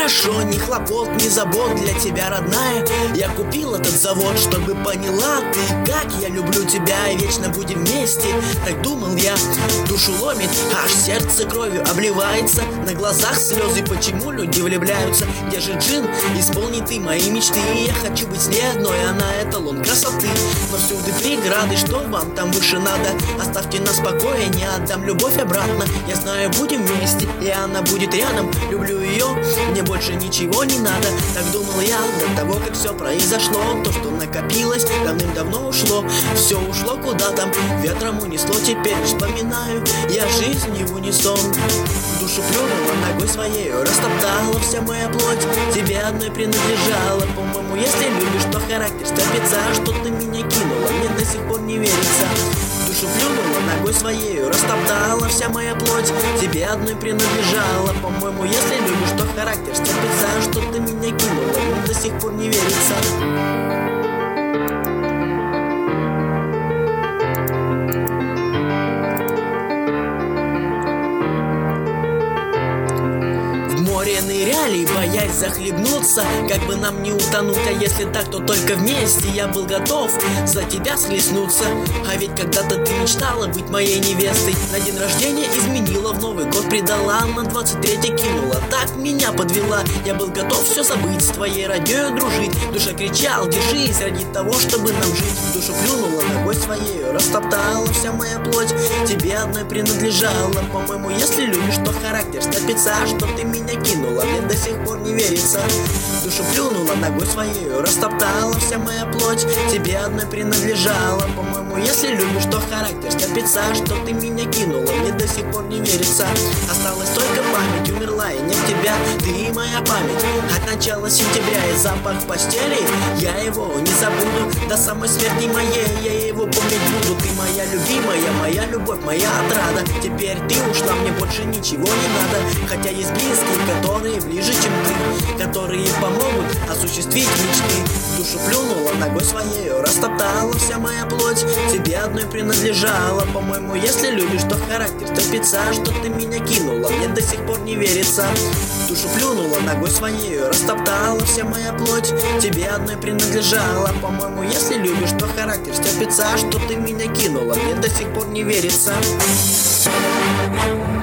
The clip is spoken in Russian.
хорошо, ни хлопот, ни забот для тебя, родная. Я купил этот завод, чтобы поняла ты, как я люблю тебя, и вечно будем вместе. Так думал я, душу ломит, аж сердце кровью обливается, на глазах слезы, почему люди влюбляются? Где же джин? Исполни ты мои мечты. Я хочу быть с ней одной, она эталон красоты. Но всюду преграды, что вам там выше надо? Оставьте нас в покое, не отдам любовь обратно. Я знаю, будем вместе, и она будет рядом. Люблю ее, мне больше ничего не надо. Так думал я до того, как все произошло. То, что накопилось, давным-давно ушло. Все ушло куда там, ветром унесло. Теперь вспоминаю я жизнь в унисон. Душу плюнула ногой своей, растоптала вся моя плоть. Тебе одной принадлежала. По-моему, если любишь, то характер стопится. Что ты меня кинула, мне до сих пор не верится. Душу плюнула ногой своей, растоптала вся моя плоть. Тебе одной принадлежала. По-моему, если любишь, то характер стопится. Что ты меня кинула, мне до сих пор не верится. Ныряли, боясь захлебнуться, как бы нам не утонуть. А если так, то только вместе. Я был готов за тебя схлестнуться. А ведь когда-то ты мечтала быть моей невестой. На день рождения изменила, в Новый год предала, на 23-й кинула, так меня подвела. Я был готов все забыть, с твоей роднёю дружить. Душа кричал, держись, ради того, чтобы нам жить. Душу плюнула ногой своей, растоптала вся моя плоть. Тебе одной принадлежала. По-моему, если любишь, то характер стопится. Что ты меня кинула, мне до сих пор не верится. Душу плюнула ногой своей, растоптала вся моя плоть. Тебе одной принадлежала. По-моему, если любишь, то характер стопится. Что ты меня кинула, мне до сих пор не верится. Осталась только память, умерла и нет тебя. Ты моя память от начала сентября. И запах в постели, я его не забуду. До самой смерти моей я его помнить буду. Ты моя любимая, моя любовь, моя отрада. Теперь ты ушла, мне больше ничего не надо. Хотя есть близкие, которые ближе, чем ты, которые помогут осуществить мечты. Душу плюнула ногой своей, растоптала вся моя плоть. Тебе одной принадлежала. По-моему, если любишь, то характер стопится. Что ты меня кинула, мне до сих пор не верится. Душу плюнула ногой своей, растоптала вся моя плоть. Тебе одной принадлежала. По-моему, если любишь, то характер стопится. Что ты меня кинула, мне до сих пор не верится.